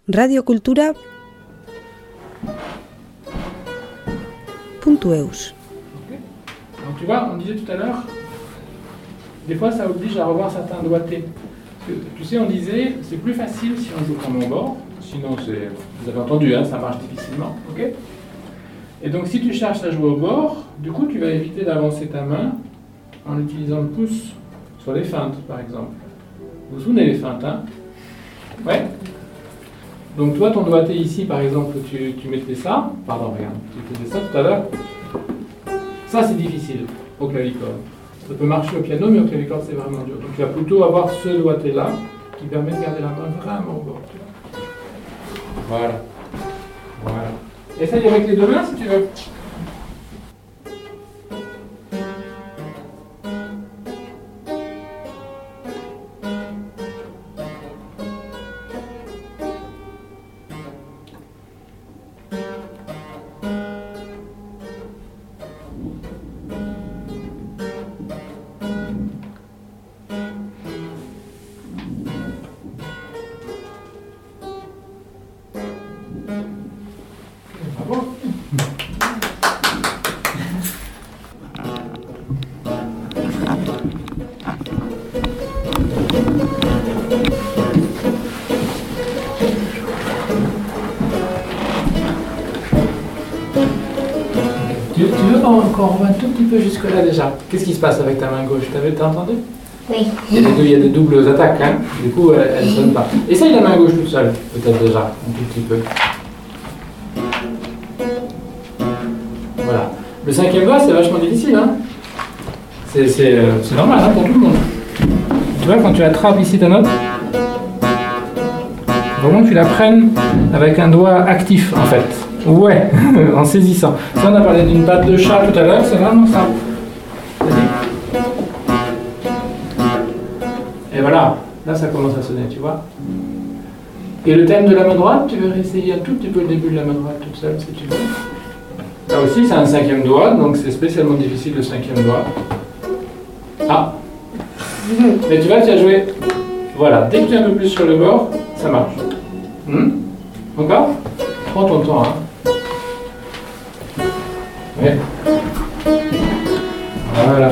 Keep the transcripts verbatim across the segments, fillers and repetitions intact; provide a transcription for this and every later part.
Radio Cultura punto eus. Okay. Donc tu vois, on disait tout à l'heure, des fois ça oblige à revoir certains doigtés. Tu sais, on disait, c'est plus facile si on joue comme au bord, sinon c'est, vous avez entendu, hein, ça marche difficilement, ok? Et donc si tu cherches à jouer au bord, du coup tu vas éviter d'avancer ta main en utilisant le pouce sur les feintes, par exemple. Vous vous souvenez les feintes, hein? Ouais? Donc toi, ton doigté ici, par exemple, tu, tu mettais ça, pardon, regarde, tu faisais ça tout à l'heure. Ça c'est difficile au clavicorde. Ça peut marcher au piano, mais au clavicorde c'est vraiment dur. Donc tu vas plutôt avoir ce doigté-là qui permet de garder la main vraiment au bord. Tu vois. Voilà. Voilà. Essaye avec les deux mains si tu veux. Bravo. Tu, tu veux qu'on revoie un tout petit peu jusque-là déjà? Qu'est-ce qui se passe avec ta main gauche? T'as entendu? Oui. Il y, a des, il y a des doubles attaques, hein? Du coup elle ne sonne pas. Essaye la main gauche toute seule, peut-être déjà, un tout petit peu. Voilà. Le cinquième doigt, c'est vachement difficile, hein? C'est euh, normal, hein, pour tout le monde. Tu vois, quand tu attrapes ici ta note, vraiment que tu la prennes avec un doigt actif, en fait. Ouais, en saisissant. Ça, on a parlé d'une patte de chat tout à l'heure, c'est vraiment ça. Et voilà, là, ça commence à sonner, tu vois. Et le thème de la main droite, tu veux réessayer un tout petit peu le début de la main droite toute seule, si tu veux. Là aussi, c'est un cinquième doigt, donc c'est spécialement difficile le cinquième doigt. Ah! Mais tu vois, tu as joué. Voilà, dès que tu es un peu plus sur le bord, ça marche. Hmm? Encore? Prends ton temps, hein. Ouais. Voilà.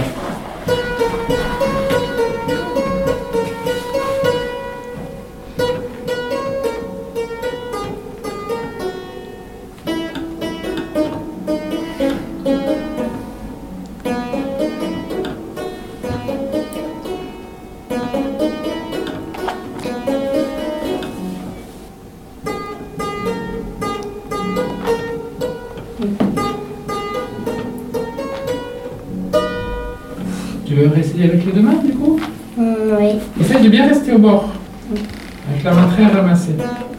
Tu veux réessayer avec les deux mains, du coup? Mm, oui. Essaye de bien rester au bord, avec la main très ramassée.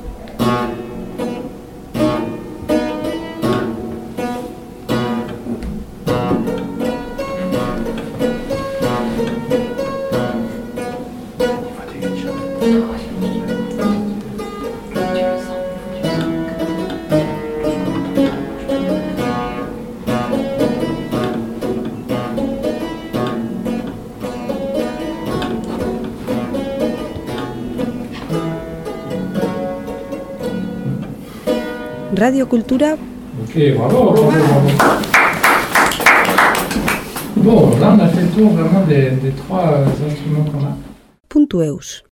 Radio Cultura. Ok, bravo, bravo, bravo. Bon, là on a fait le tour vraiment des, des trois instruments qu'on a. Punto eus.